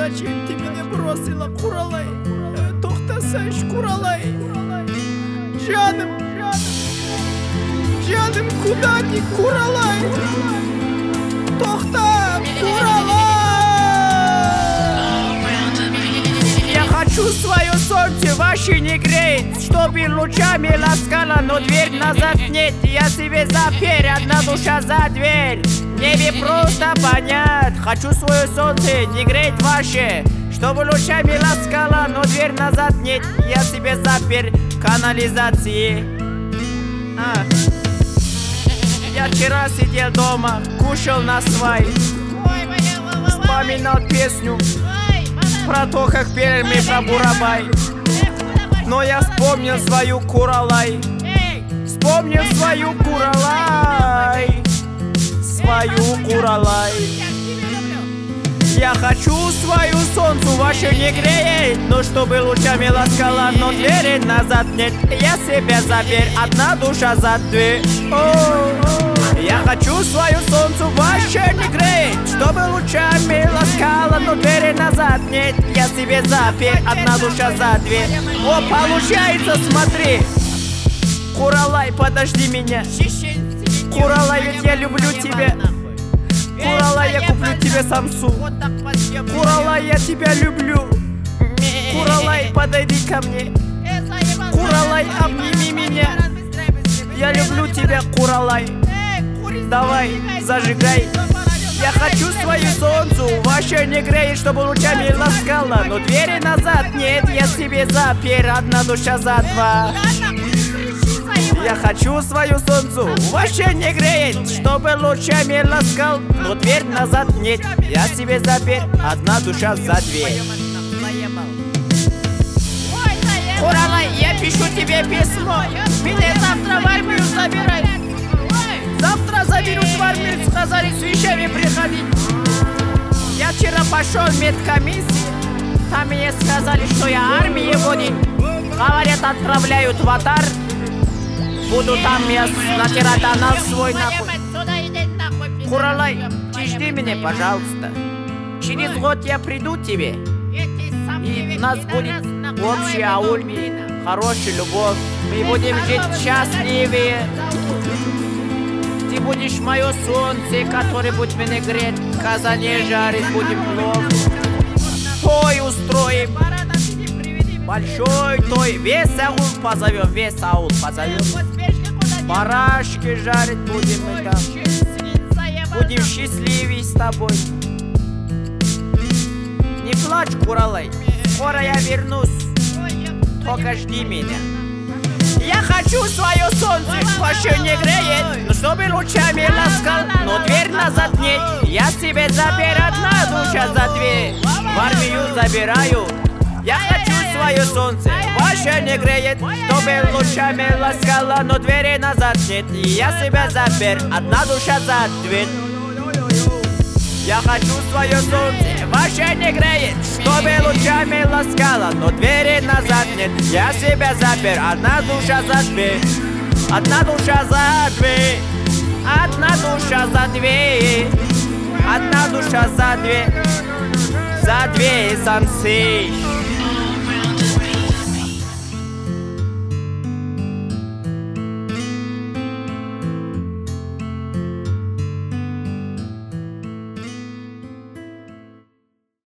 зачем ты меня бросила, Куралай? Тоқтасайшы, Куралай. Жаным, куда ты, Куралай? Тохта, Куралай! Я хочу свое солнце, вообще не греет, чтобы лучами ласкала, но дверь назад нет. Я себе запер, одна душа за дверь. Мне не просто понять, хочу свое солнце, не греет вообще, чтобы лучами ласкала, но дверь назад нет. Я себе запер канализации. Я вчера сидел дома, кушал на свай, вспоминал песню про то, как пели мы про Бурабай. Но я вспомнил свою Куралай, вспомнил свою Куралай, свою Куралай. Я хочу свою солнцу, вообще не греет, но чтобы лучами ласкала, но двери назад нет. Я себя запер, одна душа за дверь. Я хочу свою солнцу, вообще не греет, чтобы лучами ласкала, но двери назад нет. Я себе запер, одна душа за дверь. О, получается, смотри. Куралай, подожди меня. Куралай, ведь я люблю тебя. Куралай, я куплю тебе Самсунг. Куралай, я тебя люблю. Куралай, подойди ко мне. Куралай, обними меня. Я люблю тебя, Куралай. Давай, зажигай. Я хочу свою солнцу, вообще не греет, чтобы лучами ласкала, но двери назад нет. Я себе запер, одна душа за два. Я хочу свою солнцу, вообще не греет, чтобы лучами ласкал, но дверь назад нет. Я себе запер, одна душа за дверь. Куралай, я пишу тебе письмо. Меня завтра в армию забирай. Завтра заберут в армию, сказали с вещами приходить. Я вчера пошел в медкомиссию, там мне сказали, что я армии водить. Говорят, отправляют в Атар. Буду там я натирать анал свой нахуй. Куралай, ты жди меня, пожалуйста. Через год я приду к тебе, и у нас будет общий ауль, хорошая любовь. Мы будем жить счастливее. Ты будешь мое солнце, которое будет меня греть, в казане жарить будем плов. Той устроим, большой той, весь аул позовем, весь аул позовем. Барашки жарить будем мы там, будем счастливее с тобой. Не плачь, Куралай, скоро я вернусь, только жди меня. Я хочу свое солнце, вообще не греет, но чтобы лучами ласкал, но дверь назад нет. Я себе запер, одна душа за дверь, в армию забираю. Я хочу свое солнце, вообще не греет, чтобы лучами ласкала, но двери назад нет. Я себя запер, одна душа за дверь. Я хочу свое солнце, вообще не греет, чтобы лучами ласкала, но двери назад нет. Я себя запер, одна душа за дверь. Одна душа за дверь. Одна душа за дверь. Одна душа за дверь. За дверь, Самсей.